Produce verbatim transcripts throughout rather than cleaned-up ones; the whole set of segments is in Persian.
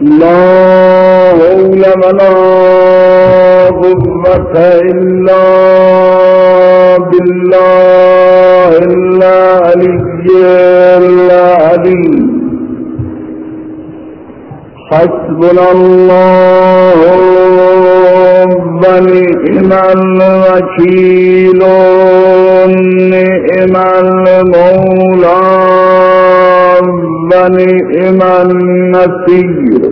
لا حول ولا قوة إلا بالله العلي العظيم. حسبنا الله ونعم الوكيل نعم المولى ونعم النصير.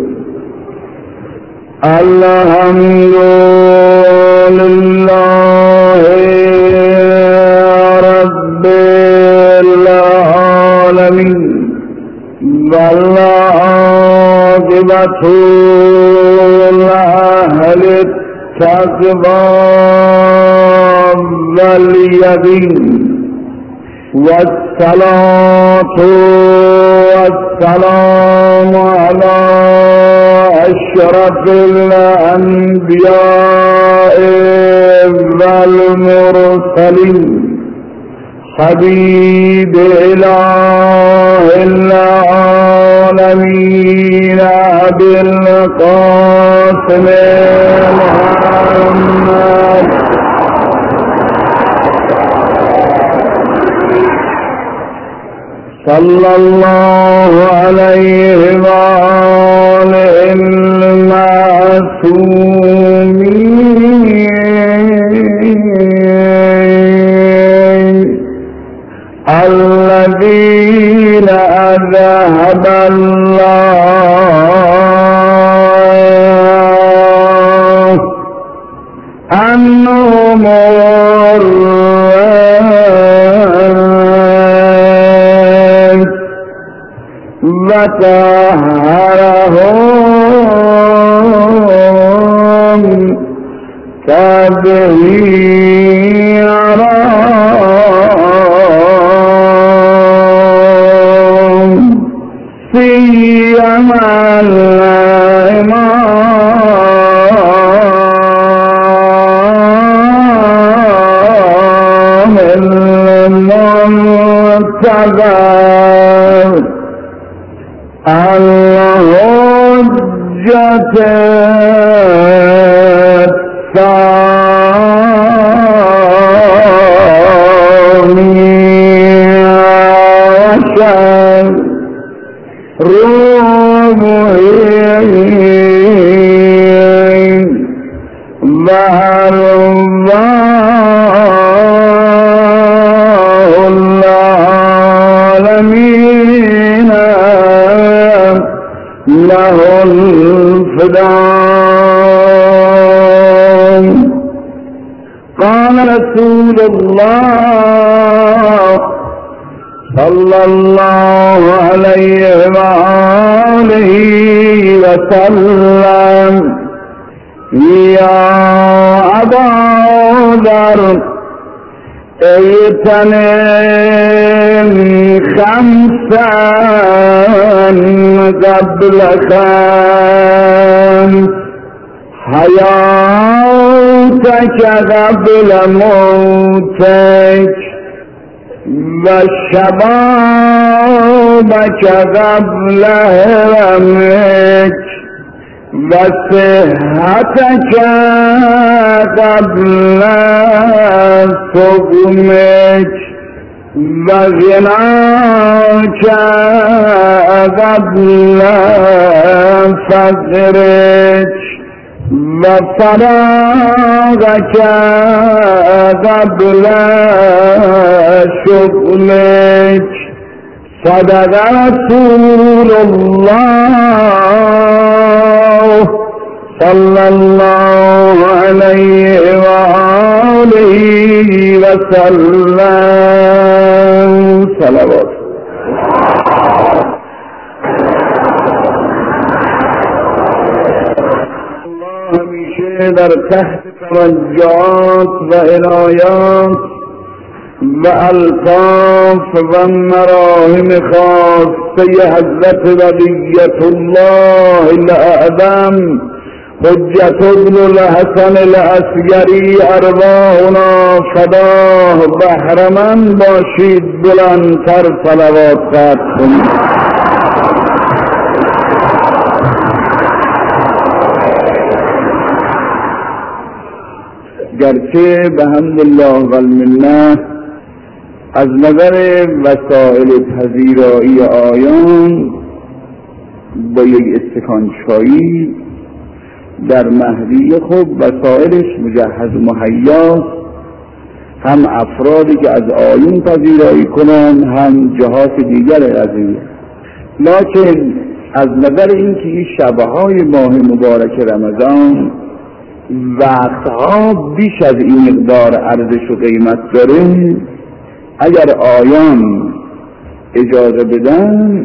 الحمد لله رب العالمين والعاقبة لأهل التقوى واليقين، والصلاة والسلام على أشرف الأنبياء والمرسلين حبيب إله العالمين أبي القاسم محمد صلى الله عليه وآله المعصومين الذين أذهب الله عنهم الرجس وطهرهم تطهيرا. سيما الإمام المنتظر الحجة الثاني عشر رومين وأرواح العالمين له الفداء. قال رسول الله صلى الله عليه وآله وسلم: يا أبا ذر اغتنم خمسا قبل خمس، حياتك قبل موتك، وشبابك قبل هرمك، وصحتك قبل سقمك، وغناك قبل فقرك، وفراغك قبل شغلك. صدق رسول الله صلى الله عليه وآله وسلم. صلوات. در تحت توجهات و عنایات و الطاف و مراهم خاصه حضرت بقیت الله الاعظم حجت ابن الحسن العسکری ارواحنا فداه بهرمند باشید. بلندتر صلوات خواهد کنید. گرچه به حمدالله و المنه از نظر وسایل پذیرایی آیان با یک استکان چایی در مهدی خب وسایلش مجهز و مهیاست، هم افرادی که از آیون پذیرایی کنند هم جهات دیگر قضیه. لکن از نظر اینکه این شبهای ماه مبارک رمضان وقتها بیش از این مقدار ارزش و قیمت داره، اگر آیان اجازه بدن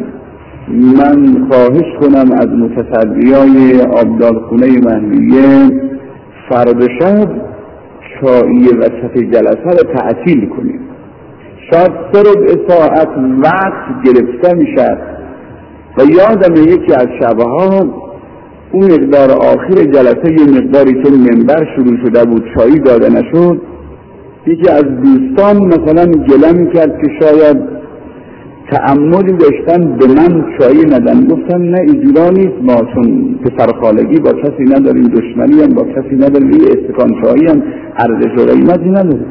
من خواهش کنم از متصدیای آبدارخونه مهدیه فردا شب چایی وسط جلسه رو تعطیل کنیم. شاید سه ربع ساعت وقت گرفته میشه و یادم یکی از شبها اون مقدار آخر جلسه یه مقداری که منبر شروع شده بود چایی داده نشد، یکی از دوستان مثلا گله میکرد که شاید تعمدی داشتن به من چایی ندن. گفتم نه اینجورا نیست، ما چون پسر خالگی با کسی نداریم، دشمنی هم با کسی نداریم، یه استکان چایی هم ارزش و قیمتی نداریم.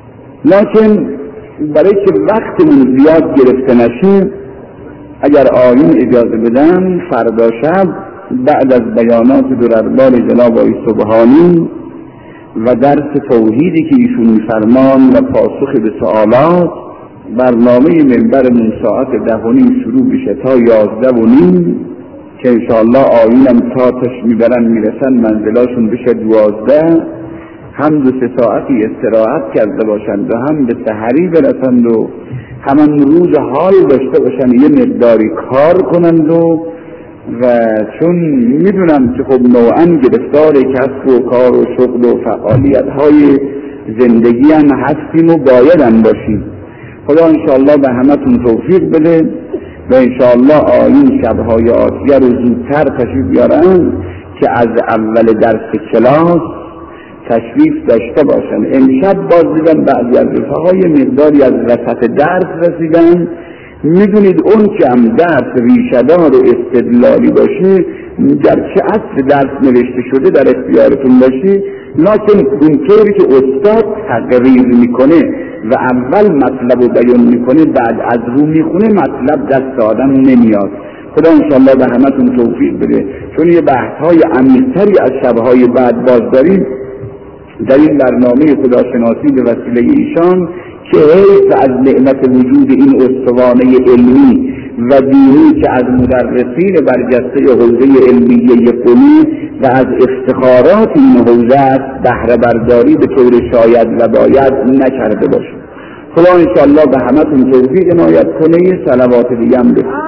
لکن برای که وقتمون زیاد گرفته نشه اگر آیون اجازه بدن فردا شب بعد از بیانات دربار جناب آقای سبحانی و درس توحیدی که ایشون میفرمان و پاسخ به سوالات برنامه منبرمون ساعت ده و نیم شروع بشه تا یازده و نیم که انشاءالله آیونم تا تش میبرن میرسن منزلاشون بشه دوازده، هم دو سه ساعتی استراحت کرده باشند و هم به سحری برسند و همان روز حال داشته باشند یه مقداری کار کنند و و چون میدونم که خب نوعا گرفتار کسب و کار و شغل و فعالیت های زندگی هم هستیم و باید هم باشیم. خدا انشاءالله به همتون توفیق بده و انشاءالله آیین شبهای آتیه رو زودتر تشریف بیارن که از اول درس کلاس تشریف داشته باشن. امشب باز دیدم بعضی از رفقای مقداری از وسط درس رسیدن. میدونید اون که هم درس ریشه‌دار و استدلالی باشه گرچه اصل درس نوشته شده در اختیارتون باشه، لکن اونطوری که استاد تقریر میکنه و اول مطلب رو بیان میکنه بعد از رو میخونه مطلب دست آدم نمیاد. خدا انشاءالله به همتون توفیق بده، چون یه بحث‌های عمیق‌تری از شبهای بعد باز داریم در این برنامه خداشناسی به وسیله ایشان که حیث از نعمت وجود این استوانه علمی و دینی که از مدرسین برجسته حوزه علمیه قمی و از افتخارات این حوزه است بهره برداری به طور شاید و باید نکرده باشیم. خدا انشاءالله به همتون توفیق عنایت کنه. یه صلوات دیگه هم بسید.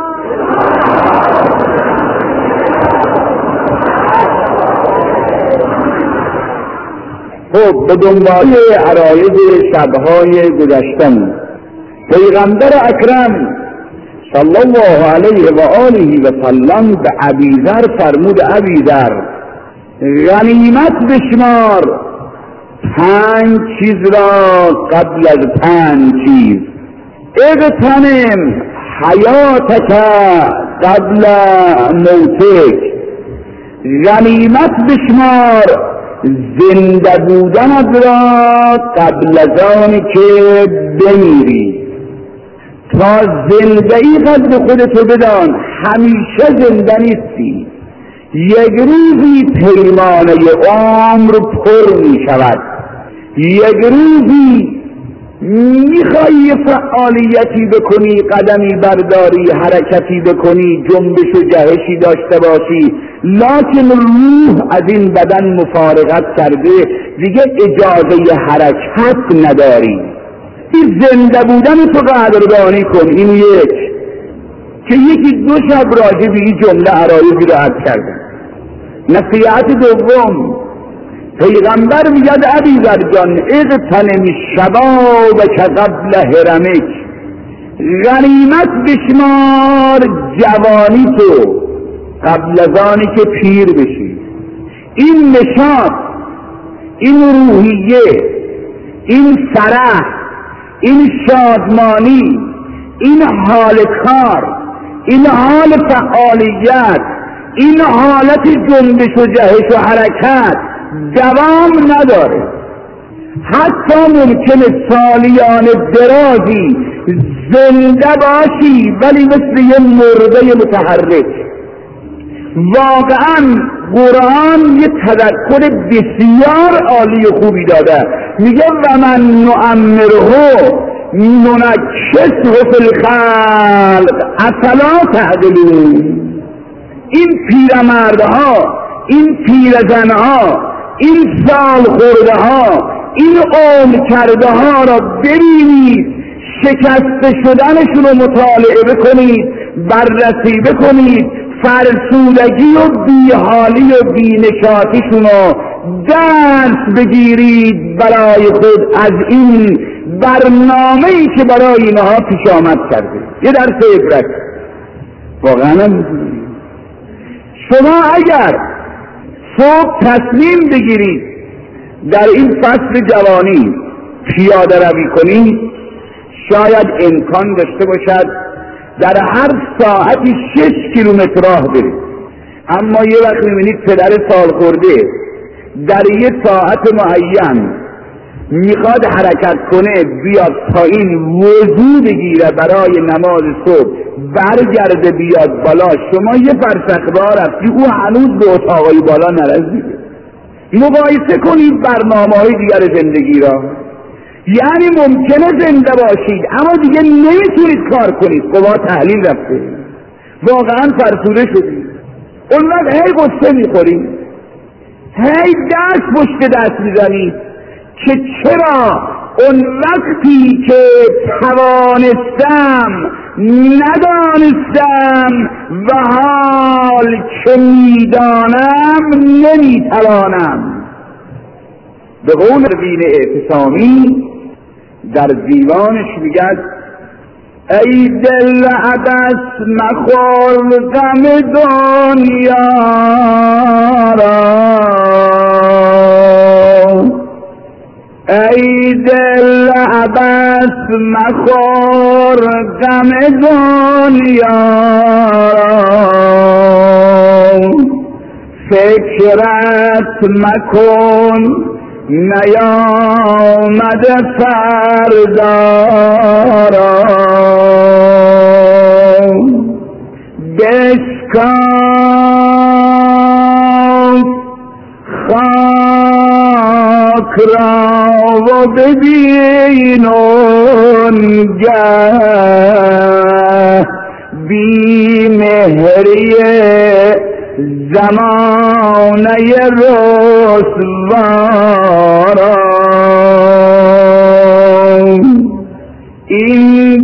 خب به دنبال عرایض شبهای گذشتن پیغمبر اکرم صلی الله علیه و آله و سلم به ابیذر فرمود ابیذر غنیمت بشمار پنج چیز را قبل از پنج چیز، اغتنم حیاتک قبل موتک، غنیمت بشمار زنده بودنت را قبل از آنی که بمیری. تا زندگی قد خودتو بدان همیشه زنده نیستی، یک روزی پیمانه عمر پر می شود، یک روزی میخوایی فعالیتی بکنی، قدمی برداری، حرکتی بکنی، جنبش و جهشی داشته باشی، لکن روح از این بدن مفارقت کرده دیگه اجازه حرکت نداری. این زنده بودن تو قدردانی کن. این یک که یکی دو شب راجع به این جمله عرایضی رو عرض کردن. نصیحت دوم پیغمبر میگد ابیذر جان اغتنم شبابک قبل هرمک، غنیمت بشمار جوانی تو قبل از آنی که پیر بشی. این نشاط، این روحیه، این فرح، این شادمانی، این حال کار، این حال فعالیت، این حالت جنبش و جهش و حرکت دوام نداره. حتی ممکنه سالیان درازی زنده باشی ولی مثل یه مرده متحرک. واقعا قرآن یه تذکر بسیار عالی و خوبی داده، میگه و من نعمره ننکسه فی الخلق افلا تعقلون. این پیرمردها، این پیرزنها، این سال خورده ها، این عمر کرده ها را ببینید، شکسته شدنشون رو مطالعه بکنید، بررسی بکنید، فرسودگی و بیحالی و بینشاتیشون رو درس بگیرید برای خود از این برنامه‌ای که برای اینها پیش آمد کرده. یه درس عبرت واقعا نمی‌دونید. شما اگر صبح تصمیم بگیرید در این فصل جوانی پیاده روی کنید، شاید امکان داشته باشد در هر ساعتی شش کیلومتر راه برید، اما یه وقت میبینید پدر سال خورده در یه ساعت معین میخواد حرکت کنه، بیاد پایین وضو بگیره برای نماز صبح، برگرده بیاد بالا، شما یه فرسخ راه رفتی، او هنوز به اتاقای بالا نرسیده. مقایسه کنید برنامه‌های دیگر زندگی را. یعنی ممکنه زنده باشید اما دیگه نمیتونید کار کنید، قوا تحلیل رفته، واقعا فرسوده شدید. اون وقت هی قصه میخورید، هی دست پشت دست میزنید که چرا اون وقتی که توانستم ندانستم و حال که میدانم نمیتوانم. به قول روین اعتصامی در دیوانش میگد ای دل عبس مخور غم دنیا را، ای دل عبس مخور غم دنیا را، فکرت مکن نیامد فردا را، بشکاف خاک را و ببین اونگه بی مهری زمانه رسوارا. این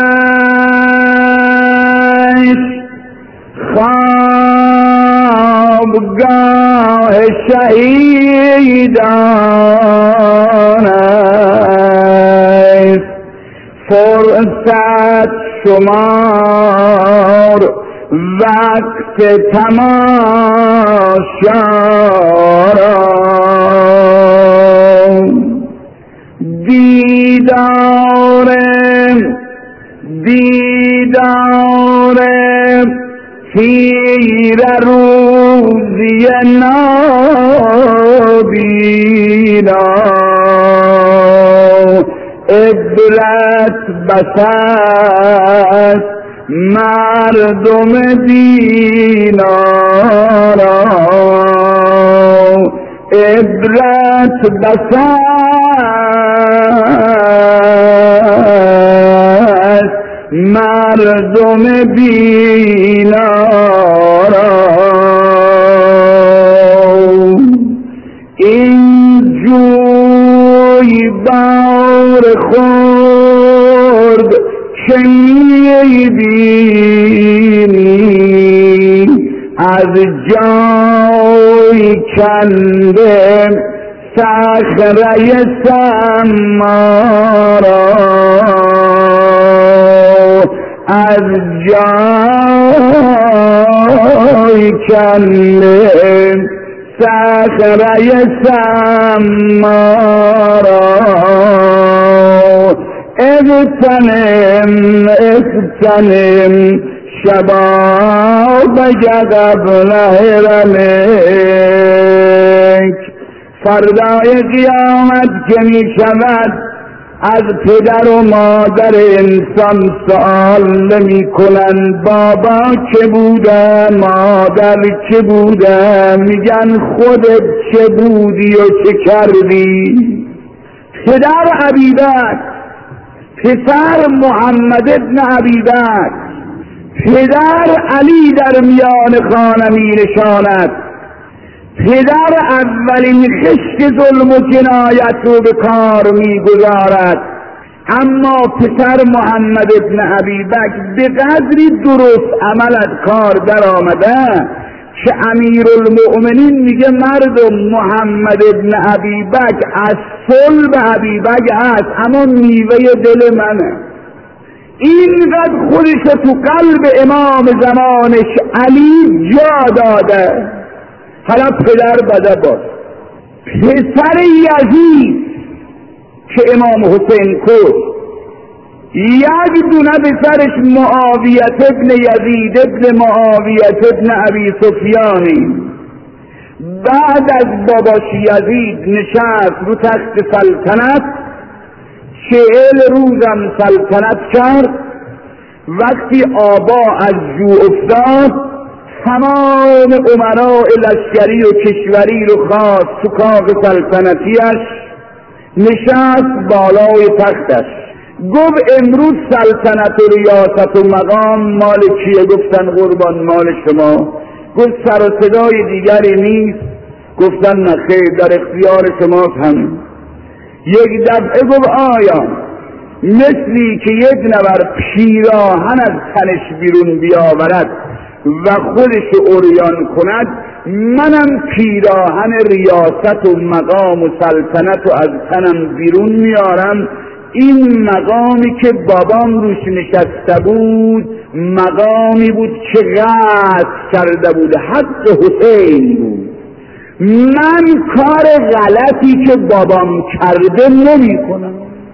دشت خوابگاه شهیدان است، فرصت شمار وقت تماشا را، دیدار دیدار پیر روزی نابینا، عبرت بس است مردم دینارا، عبرت بس است مردم بینارا. این جوی بار خورد که میبینی از جای کنده صخره سمارا، از جای کنده صخره سمارا، اغتنم اغتنم شبابك قبل هرمك فردای قیامت که می شود از پدر و مادر انسان سؤال نمی کنن بابا که بوده، مادر که بوده، میگن خودت چه بودی و چه کردی. پدر ابیبکر، پسر محمد ابن ابیبکر، پدر علی در میان خانه می نشاند. پدر اولین خشت ظلم و جنایت رو به کار می گذارد، اما پسر محمد ابن ابیبکر به قدری درست عمل از کار در آمده که امیرالمؤمنین میگه مردم محمد ابن ابیبکر از صلب ابیبکر است اما میوه دل منه. اینقدر خودش تو قلب امام زمانش علی جا داده. حالا پدر بده باش. پسر یزید که امام حسین کشت، یک دونه پسرش معاویت ابن یزید ابن معاویت ابن ابی سفیانی، بعد از باباش یزید نشست رو تخت سلطنت، چهل روزم سلطنت کرد. وقتی آبا از جو افتاد تمام امراء لشکری و کشوری رو خواست تو کاخ سلطنتیش، نشست بالای تختش، گفت امروز سلطنت و ریاست و مقام مال کیه؟ گفتن قربان مال شما. گفت سر و صدای دیگری نیست؟ گفتن نه خیر، در اختیار شماست. هم یک دفعه گفت آیا مثلی که یک نفر پیراهن از تنش بیرون بیاورد و خودش عریان کند، منم پیراهن ریاست و مقام و سلطنت و از تنم بیرون میارم. این مقامی که بابام روش نشسته بود مقامی بود که غصب کرده بود، حق حسین بود. من کار غلطی که بابام کرده نمی کنم،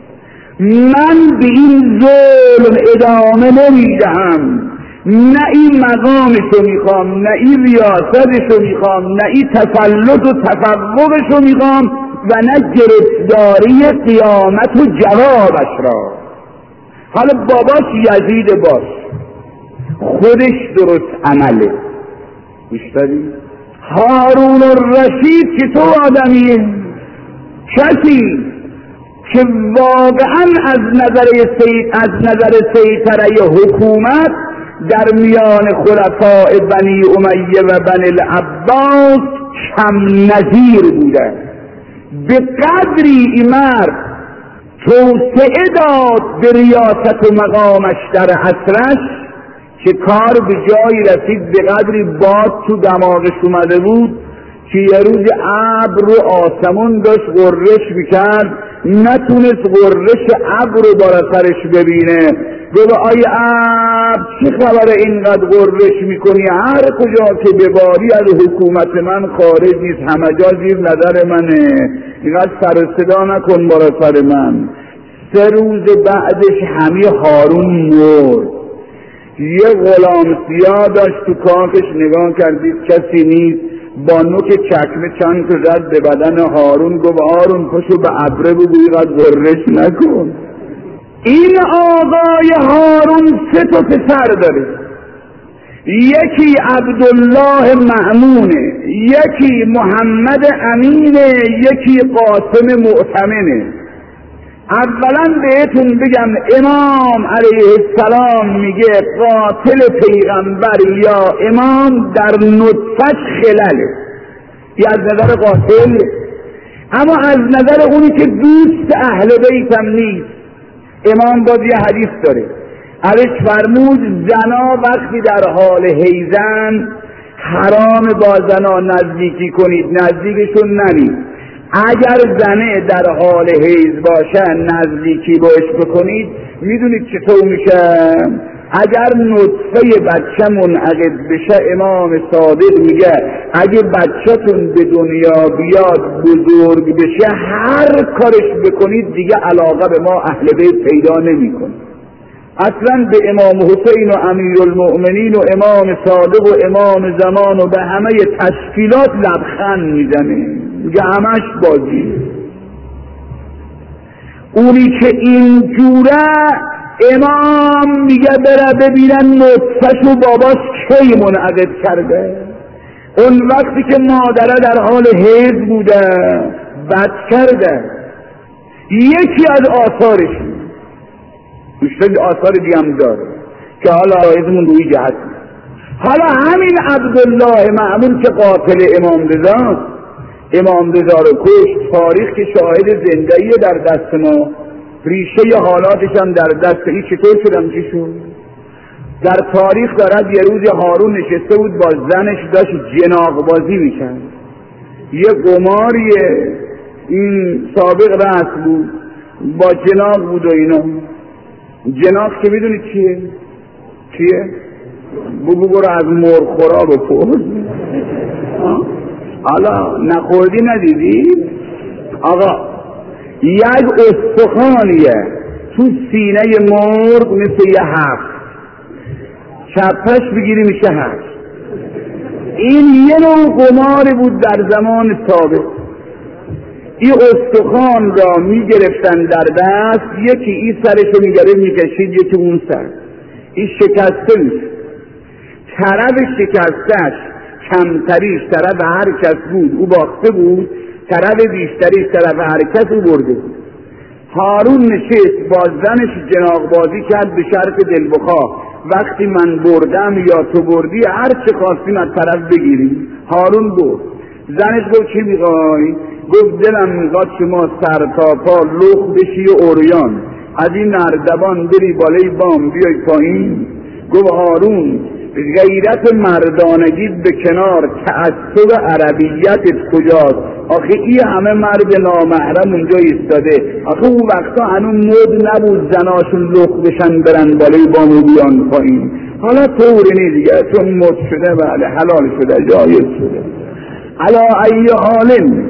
من به این ظلم ادامه نمی دهم. نه این مقامشو میخوام، نه این ریاستشو میخوام، نه این تسلط و تفوقشو میخوام و نه گرفتاری قیامت و جوابش را. حالا باباش یزید باش، خودش درست عمله. بیشتری هارون الرشید که تو آدمیه، کسی که واقعا از نظر سید از نظر سیطره حکومت در میان خلفاء بنی امیه و بنی العباس کم نظیر بوده. به قدری این مرد توسعه داد به ریاست و مقامش در عصرش که کار به جایی رسید به قدری باد تو دماغش اومده بود که یه روز ابر رو آسمون داشت غرش میکرد، نتونست غرش ابر رو بالا سرش ببینه. گفت آی ابر چه خبره اینقدر غرش میکنی؟ هر کجا که بباری از حکومت من خارج نیست، همه جا زیر نظر منه، اینقدر سر صدا نکن بالا سر من. سه روز بعدش همی هارون مرد. یه غلام سیاه داشت تو کاخش، نگاه کردید کسی نیست، با نوک چکمه چند تا زد به بدن هارون، گفت هارون پشو به ابره بگو اینقدر غرش نکن. این آقای هارون سه تا پسر داره، یکی عبدالله مأمونه، یکی محمد امینه، یکی قاسم مؤتمنه. اولا بهتون بگم امام علیه السلام میگه قاتل پیغمبر یا امام در نطفش خلاله، یا از نظر قاتل، اما از نظر اونی که دوست اهل بیتم نیست. امام باز یه حدیث داره، ازش فرمود زنا وقتی در حال حیزن حرام با زنا نزدیکی کنید، نزدیکشون نرید. اگر زنه در حال حیض باشه نزدیکی باش بکنید، میدونید چطور میشه؟ اگر نطفه بچه منعقد بشه، امام صادق میگه اگه بچه‌تون به دنیا بیاد بزرگ بشه، هر کارش بکنید دیگه علاقه به ما اهل بیت پیدا نمیکنه. اصلا به امام حسین و امیرالمؤمنین و امام صادق و امام زمان و به همه تشکیلات لبخند میزنه. میگه همش بازی. اونی که اینجوره امام میگه بره ببینن نطفه‌شو باباش کی منعقد کرده. اون وقتی که مادره در حال حیض بوده بد کرده. یکی از آثارش مشتاق آثار دیگه هم داره که حالا آیزمون روی جهت. حالا همین عبدالله مأمون که قاتل امام رضا، امام رضا رو کشت، تاریخ که شاهد زندگی در دست ما، ریشه حالاتش هم در دست. این چطور شدم چی شد؟ در تاریخ دارد یه روز هارون نشسته بود با زنش داشت جناق بازی میکرد. یه قماریه این سابق رأس بود با جناق بود و اینا. جناق که میدونی چیه؟ چیه؟ بگو برو از مرغ خورا بپرس. حالا نخوردی ندیدی؟ آقا یک استخوانیه تو سینه مرغ مثل یه هفت، چپش بگیری میشه هشت. این یه نوع قماری بود در زمان سابق. این استخوان را میگرفتن در دست، یکی این سرشو میگرفت میکشید، یکی اون سر. این شکسته میشه. طرف شکستش کمتریش طرف هر کس بود او باخته بود، طرف بیشتریش طرف هر کس او برده بود. هارون نشست با زنش جناق بازی کرد به شرط دلبخواه، وقتی من بردم یا تو بردی هر چه خواستیم از طرف بگیریم. هارون برد. زنش گفت چی میخوای؟ گفت دلم میخواد شما سر تا پا لخ بشی و اوریان از این نردبان بری بالای بام بیای پایین. گفت هارون غیرت مردانگی به کنار، تعصب عربیتت کجاست؟ آخه این همه مرد نامحرم اونجا ایستاده. آخه اون وقتا هنوز مد نبود زناشون لخ بشن برن بالای بام و بیان پایین. حالا طوری نی دیگه، چون مد شده بله حلال شده جایز شده. علا ای حالم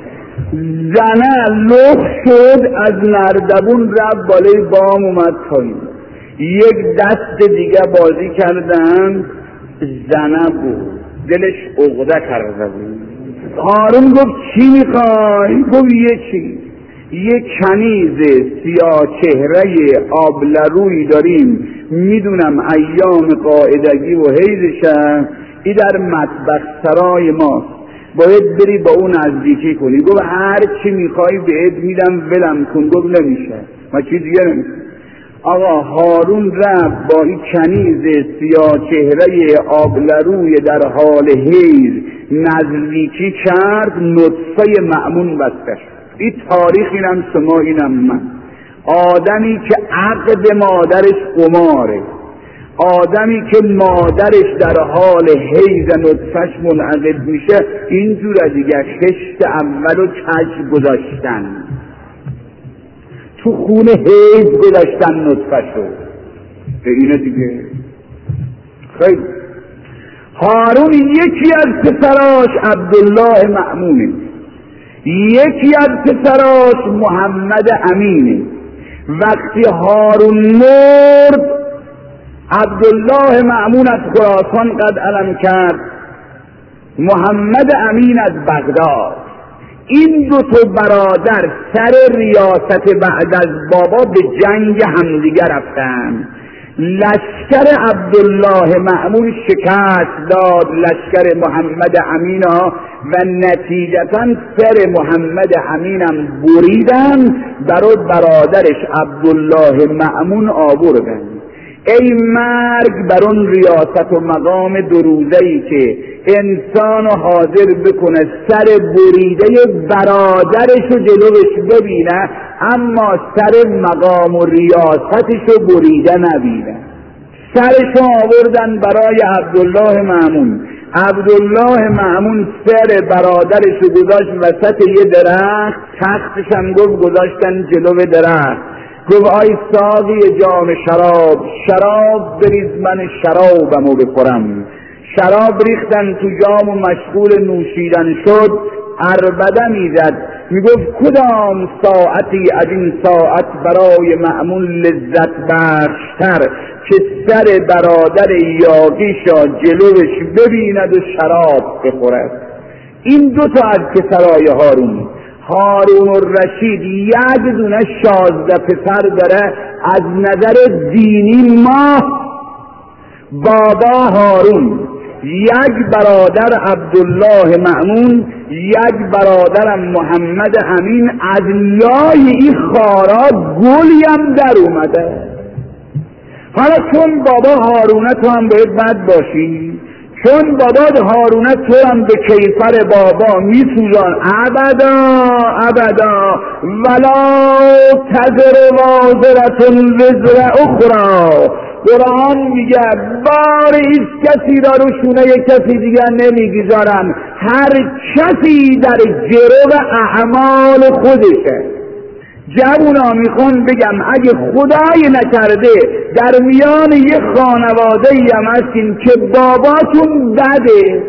زنه لخ شد، از نردبون رفت بالای بام اومد پایین. یک دست دیگه بازی کردن، زنه بود دلش عقده کرده بود. هارون گفت چی میخوای؟ گفت یه چی، یه کنیز سیاه چهره آبلروی داریم، میدونم ایام قاعدگی و حیزشه، ای در مطبخ سرای ماست، باید بری با اون نزدیکی کنی. گفت هر چی میخوای بهت میدم ولم کن. گفت نمیشه، ما چیز دیگه نمیشه. آقا هارون رفت با این کنیز سیاه چهره آبلروی در حال حیض نزدیکی کرد، نطفه مأمون بسته شد. این تاریخ اینم شما اینم من. آدمی که عقد مادرش قماره، آدمی که مادرش در حال حیض نطفهش منعقد میشه، اینجور دیگه خشت اول و کج گذاشتن، تو خون حیض گذاشتن نطفه شد. به اینه دیگه خیلی. هارون یکی از پسراش عبدالله مأمونه، یکی از پسراش محمد امینه. وقتی هارون مرد، عبدالله مأمون از خراسان قد علم کرد، محمد امین از بغداد. این دو تا برادر سر ریاست بعد از بابا به جنگ همدیگه رفتن. لشکر عبدالله مأمون شکست داد لشکر محمد امین ها و نتیجتا سر محمد امینم بریدن، برای برادرش عبدالله مأمون آوردن. ای مرگ بر اون ریاست و مقام دو روزه‌ای که انسان حاضر بکنه سر بریده برادرشو جلوش ببینه، اما سر مقام و ریاستشو بریده نبینه. سرشو آوردن برای عبدالله مأمون. عبدالله مأمون سر برادرشو گذاشت وسط یه درخت، تختش هم گفت گذاشتن جلو درخت. گفت آی ساقی جام شراب، شراب بریز من شرابمو بخورم. شراب ریختن تو جام و مشغول نوشیدن شد. عربده میزد میگفت کدام ساعتی از این ساعت برای مأمون لذت بخشتر که سر برادر یاغیشا جلوش ببیند و شراب بخورد. این دو تا از پسرای هارون، هارون الرشید یک دونه شازده پسر داره از نظر دینی. ما بابا هارون، یک برادر عبدالله مأمون، یک برادرم محمد امین، از لای این خارا گلیم در اومده. حالا چون بابا هارونه تو هم باید بد باشی، چون بابا هارونه تو هم به کیفر بابا میسوزان. ابدا ابدا ولا تزر وازرة وزر اخرى. قرآن میگه بار ایست کسی را رو شونه کسی دیگر نمیگذارن، هر کسی در جرو اعمال خودشه. جوونا میخوام بگم اگه خدای نکرده در میان یه خانواده هم هستین که باباتون بده،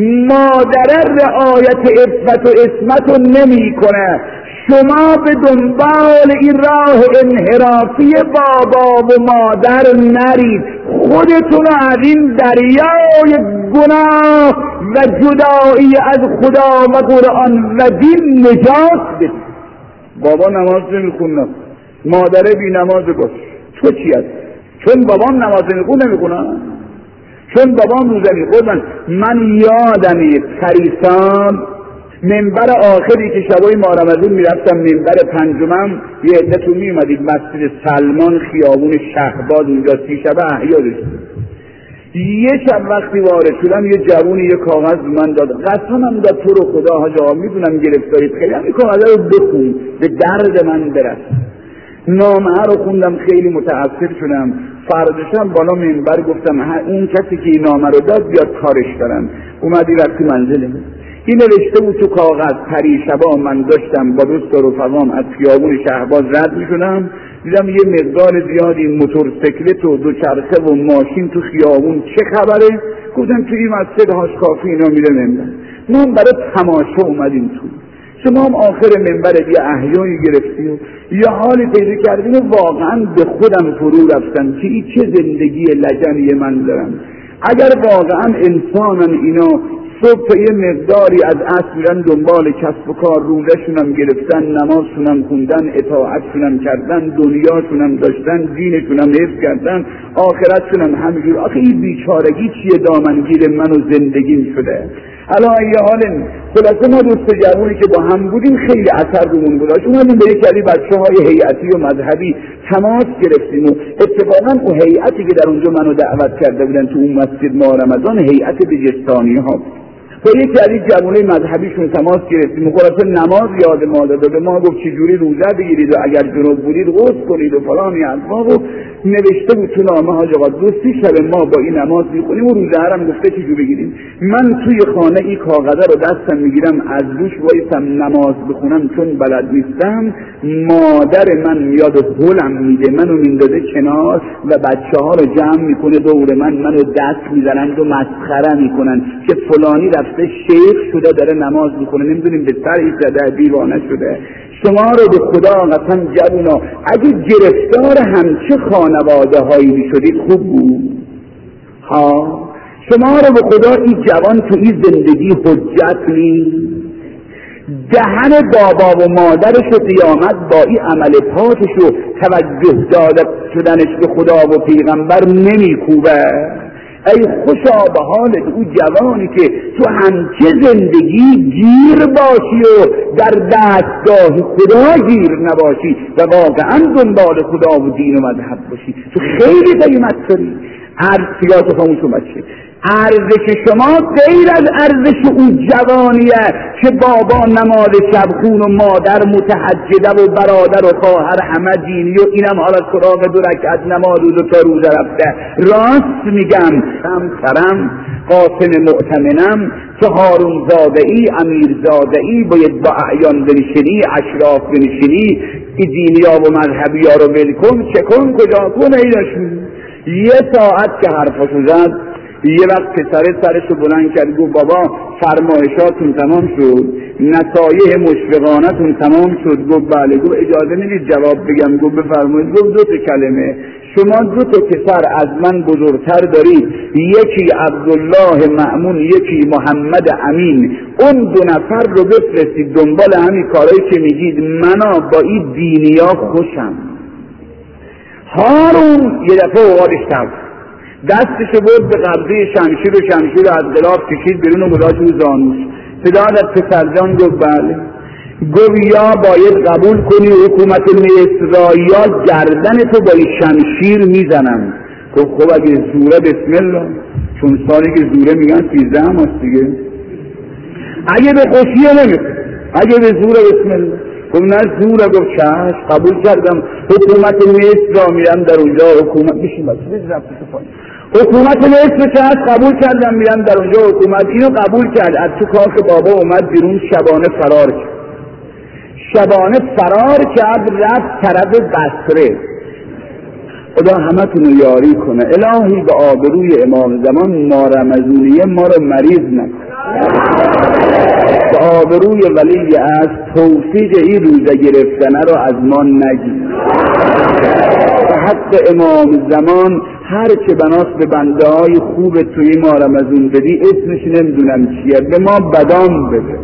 مادره رعایت عفت و عصمت رو نمی کنه، شما به دنبال این راه انحرافی بابا و مادر نرید، خودتون از این دریای گناه و جدایی از خدا و قرآن و دین نجات بدید. بابا نماز نمیخونه، مادره بی نماز باش، تو چی هست؟ چون بابام نماز نمیخونه نمیخونه، چون بابام روزه میخوردن. من یادمی پریسان منبر آخری که شبای ماه رمضان میرفتم، منبر پنجمم، یه عدتون میومدید مسجد سلمان خیابون شهباز اونجا سی شبه احیا داشتیم. یه شب وقتی وارد شدم یه جوونی یه کاغذ به من داد، قسمم داد تو رو خدا حاج آقا میدونم گرفتارید، خیلی همین کاغذ رو بخون به درد من برس. نامه رو خوندم، خیلی متأثر شدم. فرداشم بالا منبر گفتم اون کسی که این نامه رو داد بیاد کارش دارم. اومدی رفتی منزله، این نوشته بود تو کاغذ. پریشبا من داشتم با دوست و رفقام از خیابون شهباز رد میشدم، دیدم یه مقدار زیادی موتورسیکلت و دوچرخه و ماشین تو خیابون، چه خبره؟ گفتم توی این مسجد هاش کافی اینا میره منبر. ما هم برای تماشا اومدیم تو، شما هم آخر منبر یه احیایی گرفتی و یه حالی پیدا کردیم و واقعا به خودم فرو رفتم که این چه زندگی لجنی من دارم. اگر واقعا انسانن اینا صبح یه مقداری از عصر میرن دنبال کسب و کار، روزشونم گرفتن، نمازشونم خوندن، اطاعتشونم کردن، دنیاشونم داشتن، دینشونم حفظ کردن، آخرتشونم همینجور. آخه این بیچارگی چیه دامنگیر من و زندگیم شده؟ الان یه حال خلاصه ما دوست جوونی که با هم بودیم خیلی اثر رومون گذاشت. اومدیم به یکی از بچه‌های هیئتی و مذهبی تماس گرفتیم و اتفاقا اون هیئتی که در اونجا منو دعوت کرده بودن تو اون مسجد ماه رمضان، هیئت بجستانی ها، با یکی از جوانای مذهبیشون تماس گرفتیم. خلاصه نماز یاد ما داد، به ما گفت چجوری روزه بگیرید و اگر جنوب بودید غسل کنید و فلان حرفا. و نوشته بود تو نامه ها آقا دو سی شب ما با این نماز میخونیم و روزه هم گفته چجوری بگیریم. من توی خانه این کاغذه رو دستم میگیرم از روش وایسم نماز بخونم، چون بلد نیستم. مادر من میاد و هولم میده، منو میندازه کنار و بچه ها رو جمع میکنه دور من، منو دست میزنند و مسخره میکنن که فلانی رفته شیخ شده داره نماز میکنه، نمیدونیم به سر این زده دیوانه شده. شما رو به خدا قسم جوونا اگه گرفتار همچه خانواده هایی شدید خوب بود ها. شما رو به خدا این جوان تو این زندگی حجت نیست، دهن بابا و مادرش و قیامت با این عمل پاکش و توجه داده شدنش به خدا و پیغمبر نمیکوبه. ای خوشا به حالت او جوانی که تو همچه زندگی گیر باشی و در دستگاه خدا گیر نباشی و واقعا دنبال خدا و دین و مذهب باشی. تو خیلی قیمت داری. ارزشیات خاموشون بچه، ارزش شما غیر از ارزش اون جوانیه که بابا نماز شبخون و مادر متحجده و برادر و خواهر همه دینی و اینم حالا سراغ دو رکعت نماز و دو تا روزه رفته. راست میگم هم سرم قاسم مؤتمنم که هارون زاده ای امیر زاده ای باید با اعیان بنشینی، اشراف بنشینی، ای دینی ها و مذهبی ها رو ول کن، چه کن کجا کن. ایداشون یه ساعت که حرفاشو زد، یه وقت پسره سرشو بلند کرد گفت بابا فرمایشاتون تمام شد، نصایح مشفقانتون تمام شد؟ گفت بله. گفت اجازه میدید جواب بگم؟ گفت بفرمایید. گفت دو تا کلمه، شما دو تا پسر از من بزرگتر دارید، یکی عبدالله مأمون، یکی محمد امین. اون دو نفر رو بفرستید دنبال همین کارهایی که میگید، منا با این دینیا خوشم. هارون یه دفعه اوقاتش تب دستشو برد به قبضه شمشیر و شمشیر از غلاف کشید بیرون و گذاشت رو زانوش. صدا از پسرجان گفت بله. گفت یا باید قبول کنی حکومت مصر یا گردن تو با این شمشیر میزنم. گفت خب اگه زوره بسم الله، چون سالی که زوره میگن سیزده هم هست دیگه، اگه به خوشیه نمیخواد، اگه به زوره بسم الله. گفت نه زوره. گفت چشم قبول کردم، حکومت مصر را میرم در اونجا. حکومت بشین بچه بشین رفت تو پایین. حکومت مصر چشم قبول کردم میرم در اونجا. حکومت اینو قبول کرد. از تو کاخ بابا اومد بیرون، شبانه فرار کرد. شبانه فرار کرد رفت طرف بصره. خدا همه تونو یاری کنه. الهی به آبروی امام زمان ما رمضونیه ما رو مریض نکن. به آبروی ولی از توفیق این روزه گرفتنه رو از ما نگیر. به حق امام زمان هر که بناس به بنده های خوب توی ما رمضون بدی، اسمش نمیدونم چیه، به ما بدام بده.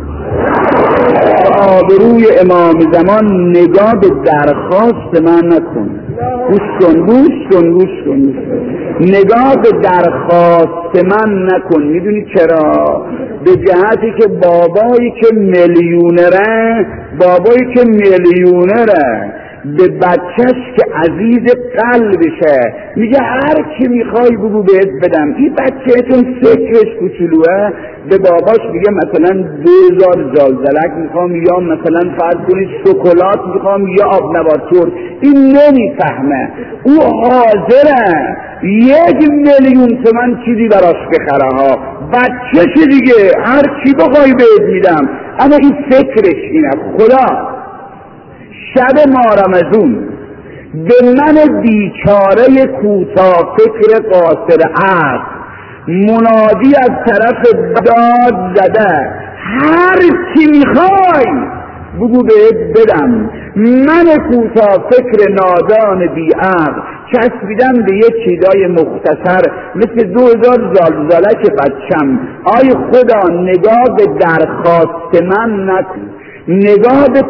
آبروی امام زمان نگاه به درخواست من نکن. گوش کن گوش کن گوش کن نگاه به درخواست من نکن. میدونی چرا؟ به جهتی که بابایی که میلیونره، بابایی که میلیونره به بچهش که عزیز قلبشه میگه هر کی میخوای بگو بهت بدم. این بچه چون فکرش کوچولوه به باباش میگه مثلا دو هزار زلزلک میخوام، یا مثلا فرض کنید شکلات میخوام، یا آب نبات. این نمیفهمه. او حاضره یک میلیون تومن چیزی براش بخره ها، بچهش دیگه هر چی بخوای بهت میدم. اما این فکرش اینه. خدا شب ما رمضون به من بیچاره کوتاه فکر قاصر عقل منادی از طرف داد زده، هر چی میخوای بگو بهت بدم. من کوتاه فکر نادان بی عقل چسبیدم به یه چیزای مختصر مثل دو هزار زلزلک بچم. آی خدا نگاه به درخواست من نکن، نگاه به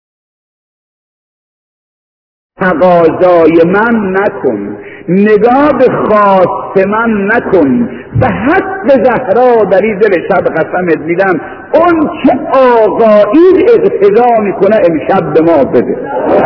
تقاضای من نکن، نگاه به خواست من نکن. به حق زهرا در این دل شب قسمت میدم، اون که آقایی اقتضا میکنه امشب به ما بده.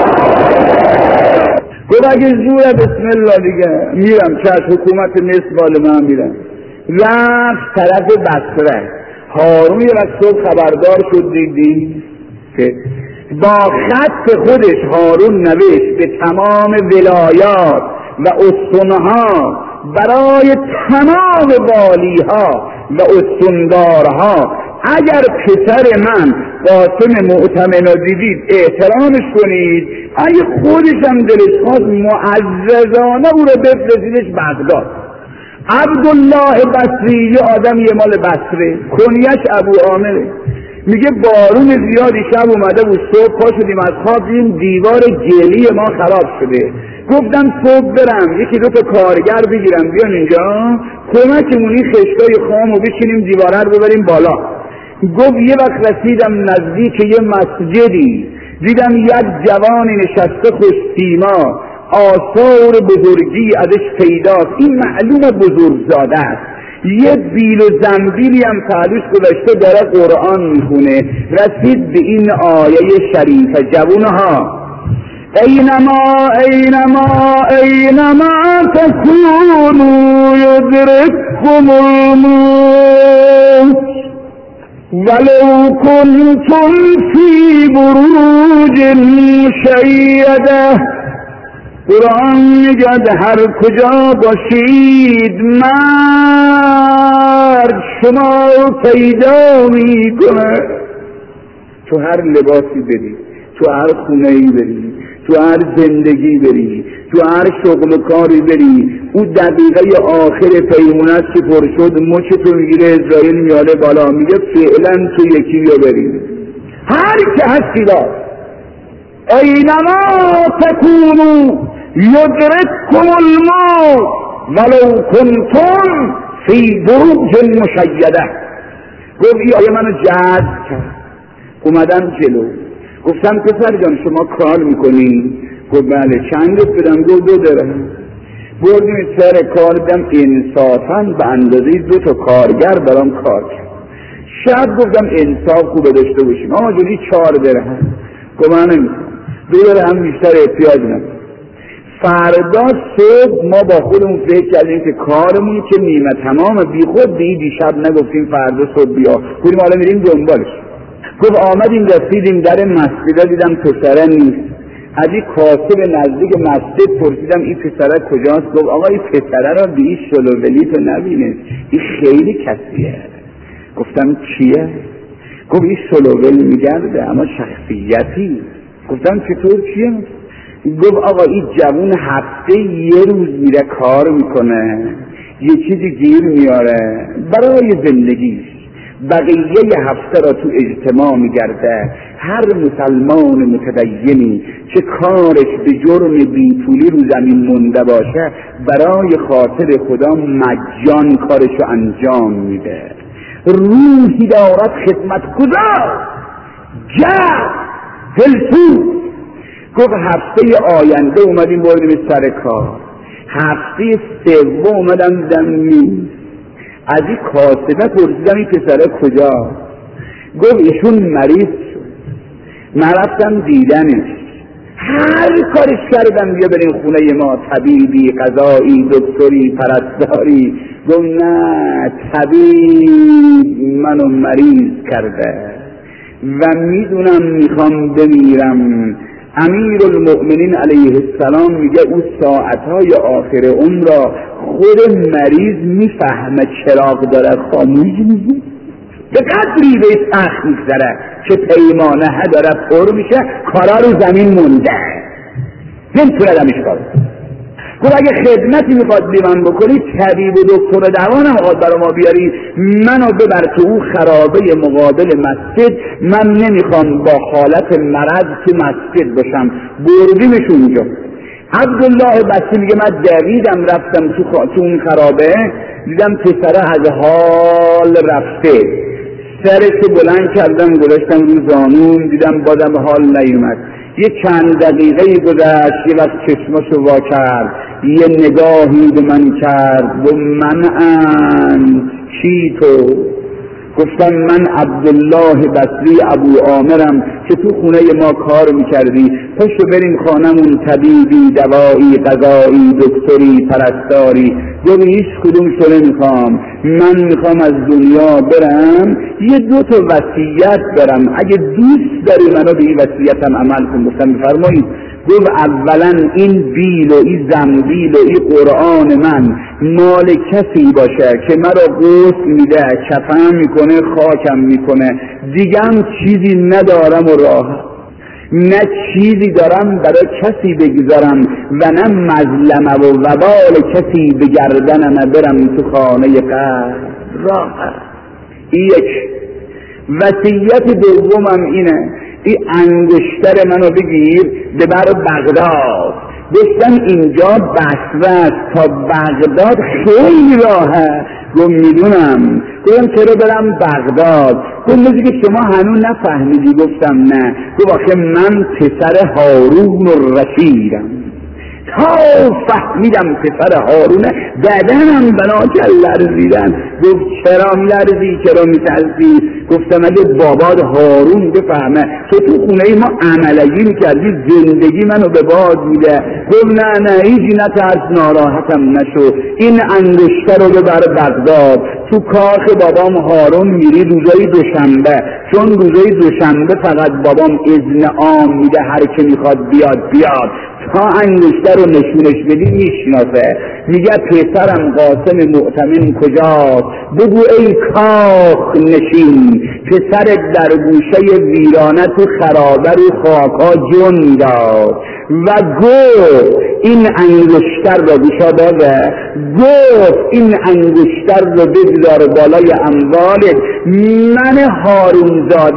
گفت اگه زوره بسم الله دیگه میرم. چشم حکومت مصر بال من میرم. رفت طرف بصره. هارون یه وقت صبح خبردار شد دیدی که با خط خودش هارون نوشت به تمام ولایات و استانها برای تمام والیها و استاندارها، اگر پسر من قاسم مؤتمن رو دیدید احترامش کنید، اگه خودش هم دلش خواست معززانه او رو بفرستیدش بغداد. عبدالله بصری یه آدم یه مال بصره، کنیش ابو عامره. میگه بارون زیادی شب اومده بود، صبح پا شدیم از خواب دیدیم دیوار گلی ما خراب شده. گفتم صبح برم یکی دو تا کارگر بگیرم بیان اینجا کمکمون این خشتای خام و بشینیم دیواره رو ببریم بالا. گفت یه وقت رسیدم نزدیک یه مسجدی، دیدم یک جوانی نشسته خوش سیما، آثار بزرگی ازش پیداست، این معلوم بزرگزاده است. یه بیل و زنبیلی هم پهلوش گذاشته داره قرآن میخونه. رسید به این آیه شریفه: جوانها اینما اینما اینما تکونوا یدرککم الموت ولو کنتم فی بروج مشیده. قرآن میگه هر کجا باشید مرد شما پیدا میکنه. تو هر لباسی بری، تو هر خونه‌ای بری، تو هر زندگی بری، تو هر شغل و کاری بری، او دقیقه آخر پیمونت که پر شد مچ تو میگیره اسرائیل میاله بالا میگه فعلا تو یکی یا بری. هر که هستی دار اینما تکونو یدرککم الموت ولو کنتم فی بروج مشیده. گفت این آیه منو جذب کرد. اومدم جلو گفتم پسر جان شما کار میکنی؟ گفت بله. چند بدم؟ گفت دو درهم. بردیم سر کار دیدم انصافا به اندازه دو تا کارگر برام کار کرد. شب گفتم انصاف خوبه داشته باشیم. آقا جون چهار درهم. گفت من نمیکنم، دو درهم بیشتر احتیاج ندارم. فردا صبح ما با خودمون فکر کردیم که کارمون که نیمه تمام بی خود بی دیشب نگفتیم فردا صبح بیا، گفتیم حالا میریم دنبالش. گفت آمدیم رسیدیم در مسجد دیدم پسره نیست. از این کاسب نزدیک مسجد پرسیدم این پسره کجاست؟ گفت آقا این پسره را به این شلوولی تو نبینه، این خیلی کسیه. گفتم چیه؟ گفت این شلوول میگرده اما شخصیتی. گفتم چطور چیه؟ گفت آقا این جوون هفته یه روز میره کار میکنه، یه چیزی گیر میاره برای زندگیش، بقیه هفته را تو اجتماع میگرده. هر مسلمان متدینی که کارش به جرم بیپولی رو زمین مونده باشه برای خاطر خدا مجان کارش رو انجام میده. روحی دارد خدمت گذار جد دلسوز. گفت هفته آینده اومدیم بردیم سر کار، هفته سوم اومدم دیدم نیست. از این کاسبه پرسیدم این پسره کجا؟ گفت ایشون مریض شد، من رفتم دیدنش، هر کارش کردم بیا بریم خونه ما، طبیبی، قضایی، دکتری، پرستاری. گفت نه، طبیب منو مریض کرده و میدونم میخوام بمیرم. امیر المؤمنین علیه السلام میگه او ساعتهای آخر عمر را خود مریض میفهمه چراغ داره خاموش میشه. به قدری به سخت میگذره که پیمانه داره پر میشه، کارا رو زمین مونده، نمیتونه دمش کار. گفت اگه خدمتی میخواد بی من بکنی، طبیب و دکتر دوانم آقاد برا ما بیاری، منو ببر تو اون خرابه مقابل مسجد، من نمیخوام با حالت مرض تو مسجد باشم. بردیمش اونجا. عبدالله بسی میگه من دویدم رفتم تو, خ... تو اون خرابه، دیدم پسره از حال رفته، سرشو بلند کردم گذاشتم رو زانون، دیدم بازم حال نیومد. یه چند دقیقه گذشت، یه وقت چشماشو وا کرد، یه نگاهی به من کرد و من ان چی تو؟ گفتم من عبدالله بصری ابو عامرم که تو خونه ما کار میکردی، پشت بریم خانمون، طبیبی، دوایی، قضایی، دکتری، پرستاری. گفت هیچ کدوم شو نمیخوام، من میخوام از دنیا برم یه دو تا وصیت برم، اگه دوست داری منو به این وصیتم عمل کن. گفتم بفرمایید. گفت اولا این بیل و این زنبیل و این قرآن من مال کسی باشه که مرا غسل میده، کفن میکنه، خاکم میکنه، دیگم چیزی ندارم و راه نه چیزی دارم برای کسی بگذارم و نه مظلمه و وبال کسی به گردنم برم تو خانه قهر راه. یک. وصیت دومم اینه، این انگشتر منو بگیر ببر بغداد. گفتم اینجا بصره است، تا بغداد خیلی راهه. گفت میدونم. گفتم چرا برم بغداد؟ گفت مثل که شما هنوز نفهمیدی. گفتم نه. گفت آخه من پسر هارون الرشیدم. تا فهمیدم پسر هارونه بدنم بنا کرد لرزیدن. گفت چرا میلرزی؟ چرا میترسی؟ گفتم اگه باباد هارون بفهمه تو تو خونه ما عملگی میکردی زندگی منو به باد میده. گفت نه نه هیچی نترس، ناراحتم نشو، این انگشتر رو ببر بغداد، تو کاخ بابام هارون میری روزای دوشنبه، چون روزای دوشنبه فقط بابام اذن عام میده هر که میخواد بیاد بیاد. تا انگشتر رو نشونش بدی میشناسه. میگه پسرم قاسم معتمن کجاست؟ بگو ای کاخ نشین، پسر در گوشه ویرانه تو خرابه رو خاکا جون داد و گفت این انگشتر رو گوشا داده، گفت این انگشتر رو بگذار بالای اموالت، من هارون زاده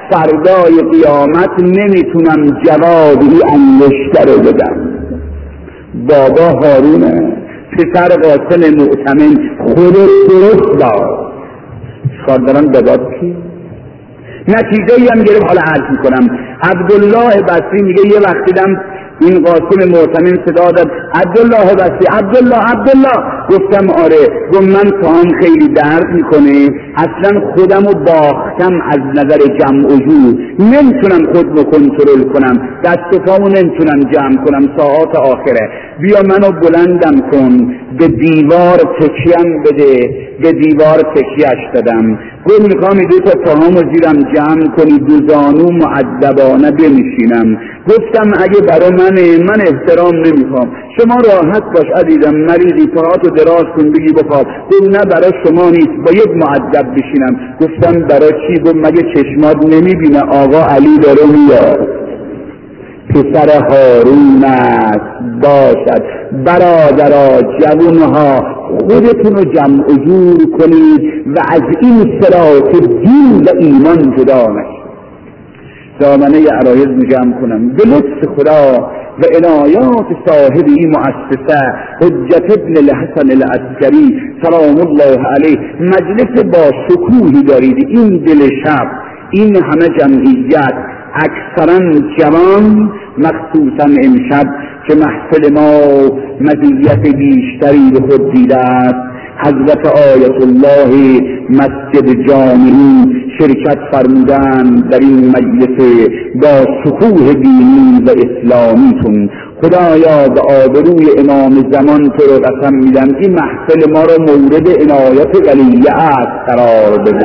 فردای قیامت نمیتونم جواب این انگشتر رو بدم. بابا هارونه پسر قاتل مؤتمن خودت درست دار چکار دارم دادات کی؟ نتیجه ای هم گرفت. حالا عرض میکنم عبدالله بصری میگه یه وقتی دم این قاسم معتمن صدا داد عبدالله بصری عبدالله عبدالله گفتم آره. گفت من پاهم خیلی درد میکنه اصلا خودم رو باختم از نظر جمع و جور نمیتونم خود رو کنترل کنم دست و پامو نمیتونم جمع کنم ساعات آخره بیا منو بلندم کن به دیوار تکیم بده. به دیوار تکیهش دادم. گفت میخوام دو تا پاهامو زیرم جمع کنی دو زانو معدبانه بنشینم. گفتم اگه برا منه من احترام نمیخوام شما راحت باش عزیزم مریضی پاهاتو دراز کن بگی بخواب. گفت نه برا شما نیست باید معدب بشینم. گفتم برا چی؟ گفت مگه چشمات نمیبینه آقا علی داره میاد پسر هارون است باشد. برادرها جوانها خودتون رو جمع و جور کنید و از این صراط دین و ایمان جدا نشید. دامنه عرایض جمع کنم به لطف خدا و عنایات صاحب این مؤسسه حجت ابن الحسن العسکری سلام الله علیه مجلس با شکوهی دارید. این دل شب این همه جمعیت اکثرا جوان مخصوصا امشب که محفل ما مزیت بیشتری به خود دیده است حضرت آیت الله مسجد جامعی شرکت فرمودند در این مجلس با شکوه دینی و اسلامیتون. خدایا به آبروی امام زمان تو رو قسم میدم این محفل ما رو مورد عنایت ولیعهد قرار بده.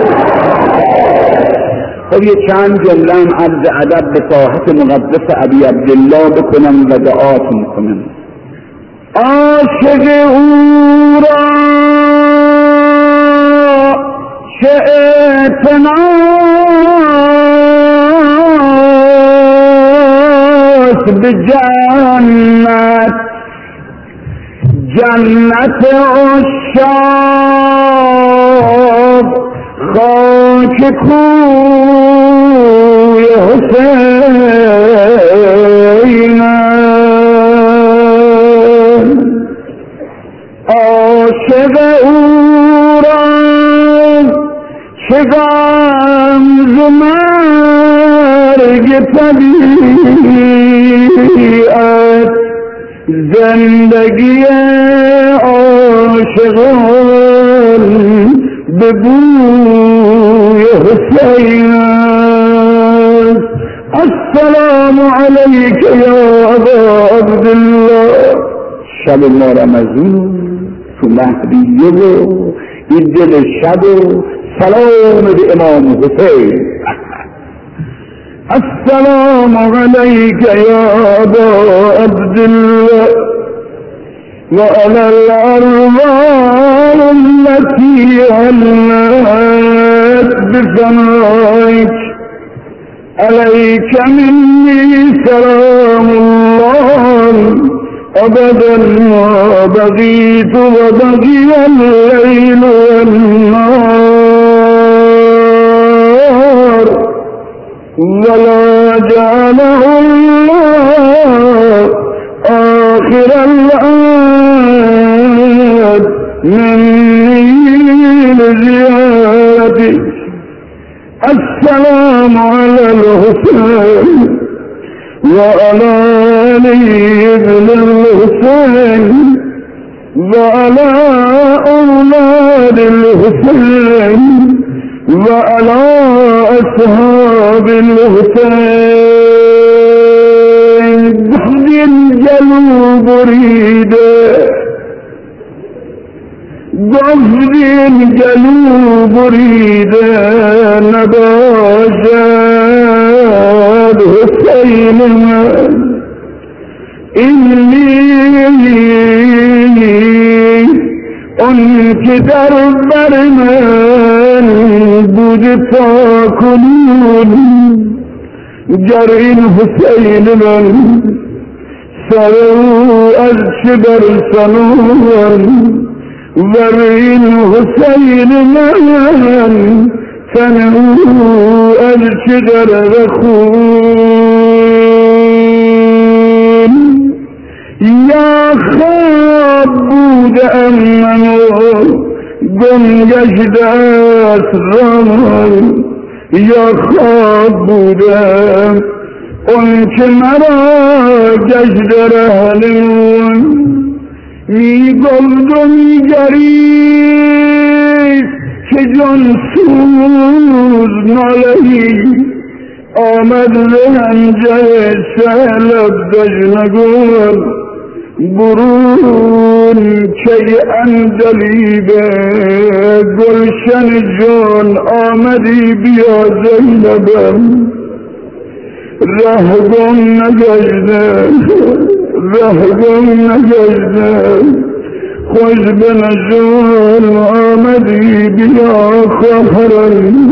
خب یه چند جمله هم عرض ادب به ساحت مقدس ابی عبدالله بکنم و دعاتون کنم. عاشق او را چه اعتناست به جنت جنت عشاق خاک کوی حسین عاشق او را چه غم ز مرگ طبیعت زندگی عاشقان به بوی حسین السلام علیک یا ابا عبدالله. شب ما رمضان تو مهدیه و این دل شب و سلام به امام حسین. السلام علیک یا ابا عبدالله وعلى الأرواح التي علت بفنائك عليك مني سلام الله أبدا ما بغيت وبغي الليل والنهار ولا جعله الله آخر العهد مني لزيارتك. السلام على الحسين وعلى علي بن الحسين وعلى أولاد الحسين وعلى أصحاب الحسين. بحر الجنوب ريده بحر الجنوب ريده نباشد حسين إني انك در بر من بود تا کنون گر این حسین من سر از چه برسنون ور این حسین من تن او از جگر و خون. یا خواب بودم من و گم گشته است راه، یا خواب بودم اون که مرا گشته رهنمون. می گفت و می گریست که جان سوز نالهی، آمد لهنجه سهلت دجنگون برون که اندلیبه گلشن جان آمدی بیا زینبم. ره گم نگشته ره گم نگشته خوش به نجان آمدی بیا خواهرم.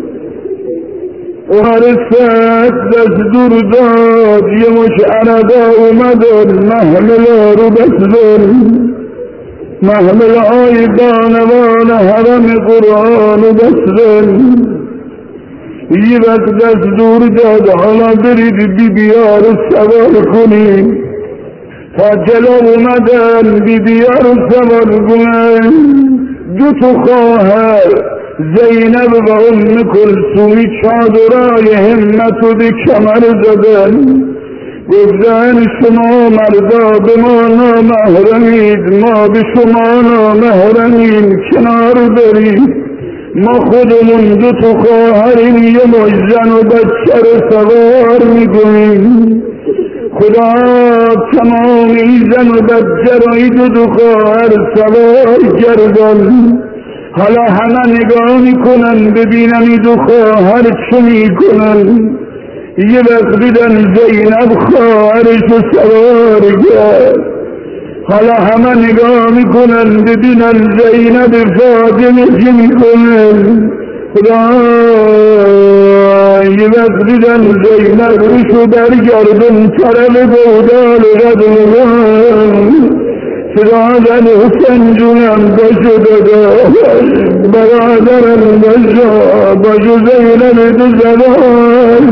و هر ساعت دستور داد یه مش عربا اومدن محمل رو بسدن، محمل آی بانوان حرم قرآن رو بسدن. یه وقت دستور داد حالا برید بی بیار سوار کنید. تا جلو اومدن بی بیار سوار کنن. دو تو خواهر زینب و ام کلثومی چادرای همت و به کمر زدن. گفتن شما مردا به ما نامحرمید، ما به شما نامحرمیم، کنار برید. ما خودمون دو تو خواهریم، یه مجزن و بچه رو سوار میکنیم. خدا تمامی زن و بچه رو دو تو خواهر سوار کردن. حالا همه نگاه میکنن ببینم این دو خواهر چه میکنن. یه وقت دیدن زینب خواهرشو سوار کرد. حالا همه نگاه میکنن ببینن زینب فاطمه چه میکنن. خدا یه وقت دیدن زینب روشو برگردن طرف بودال قدمان. برادر حسین جونم باشو دادا، برادرم باشو باشو زینب تو زبان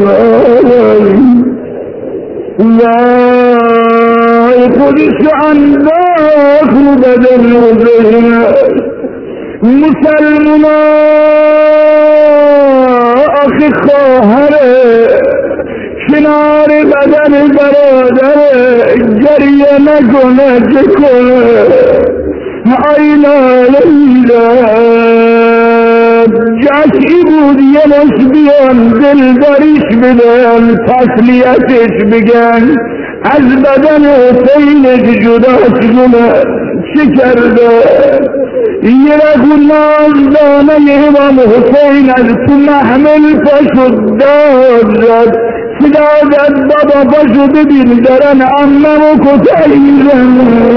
وای خودش انداخت رو بدن و زینب. مسلمان آخی خواهره کنار بدن برادر گریه نکنه چه کنه. آینا لیلا جشی بود یه مش بیان دل داریش بدن تسلیتش بگن از بدن حسینش جداش کنه چه کرده. یه رگو نازدانه امام حسین از تو محمل پاشد داد زد. صدا زد بابا پاشو ببین دارن عممو کتاییزن.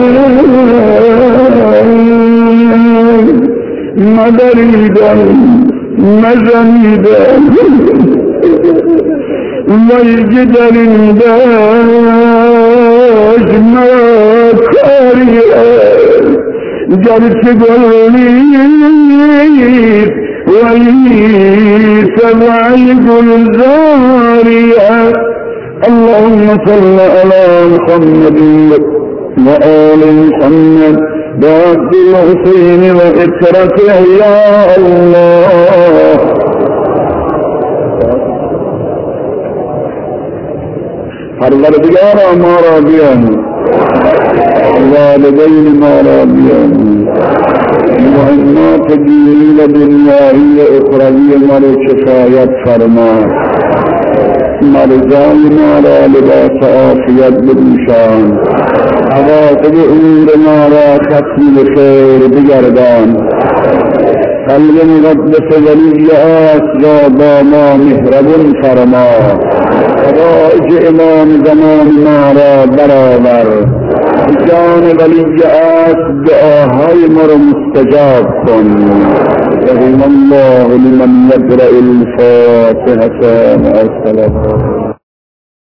مدریدن مزنیدن وی جدرین داشت مکاریه گرچه گلید وی سبعی گلزاریه. اللهم صل على محمد وآل محمد بعد الحسين وإترته يا الله. پروردگارا ما را بیاموز، والدین ما را بیاموز، مهمات دینی و دنیایی و اخروی ما را کفایت فرما. مرضای ما را لباس عافیت بپوشان، عواقب امور ما را ختم بخیر بگردان. قلب مقدس ولی عصر را با ما مهربان فرما. حوائج امام زمان ما را برآور. جان ولی عصر دعاهای ما را مستجاب کن. رحم الله لمن يقرأ الفاتحة مع السلام.